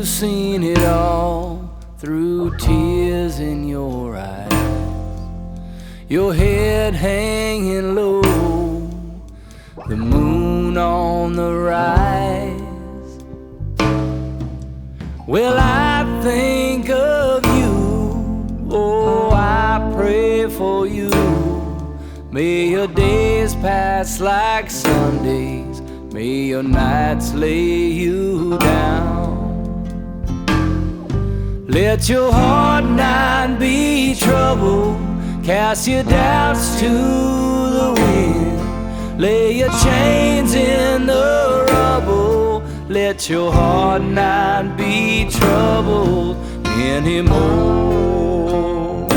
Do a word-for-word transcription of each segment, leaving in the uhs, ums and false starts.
you've seen it all through tears in your eyes, your head hanging low, the moon on the rise. Well, I think of you, oh, I pray for you. May your days pass like Sundays, may your nights lay you down. Let your heart not be troubled, cast your doubts to the wind. Lay your chains in the rubble, let your heart not be troubled anymore.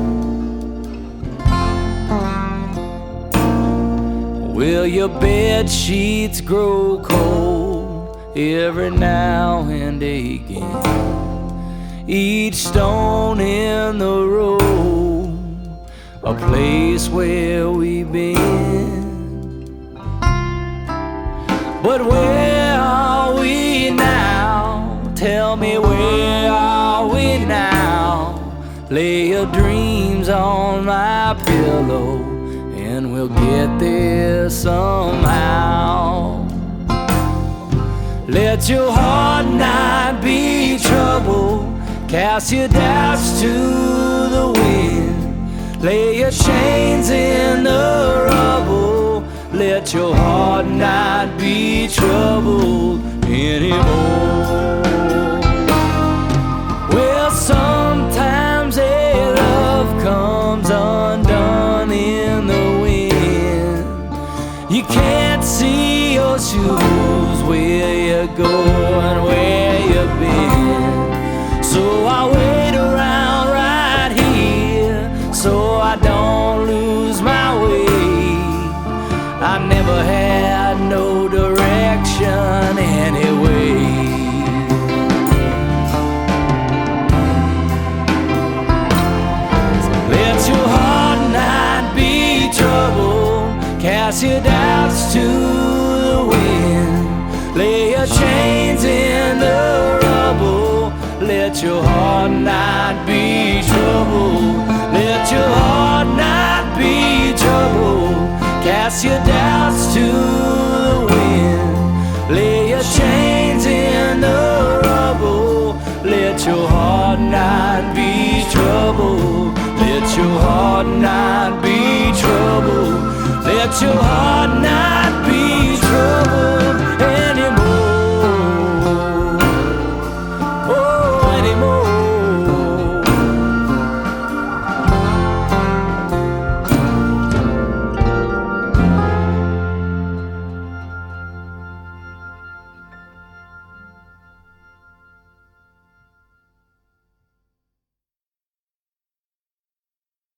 Will your bed sheets grow cold every now and again? Each stone in the road, a place where we've been. But where are we now? Tell me, where are we now? Lay your dreams on my pillow and we'll get there somehow. Let your heart not be troubled, cast your doubts to the wind. Lay your chains in the rubble, let your heart not be troubled anymore. Well, sometimes a love comes undone in the wind. You can't see your shoes, where you're going, where you've been. So I wait around right here, so I don't lose my way. I never had no direction anyway. Let your heart not be troubled, cast your doubts to the wind. Lay your chains in the rubble, let your heart not be troubled. Let your heart not be troubled, cast your doubts to the wind. Lay your chains in the rubble, let your heart not be troubled. Let your heart not be troubled, let your heart not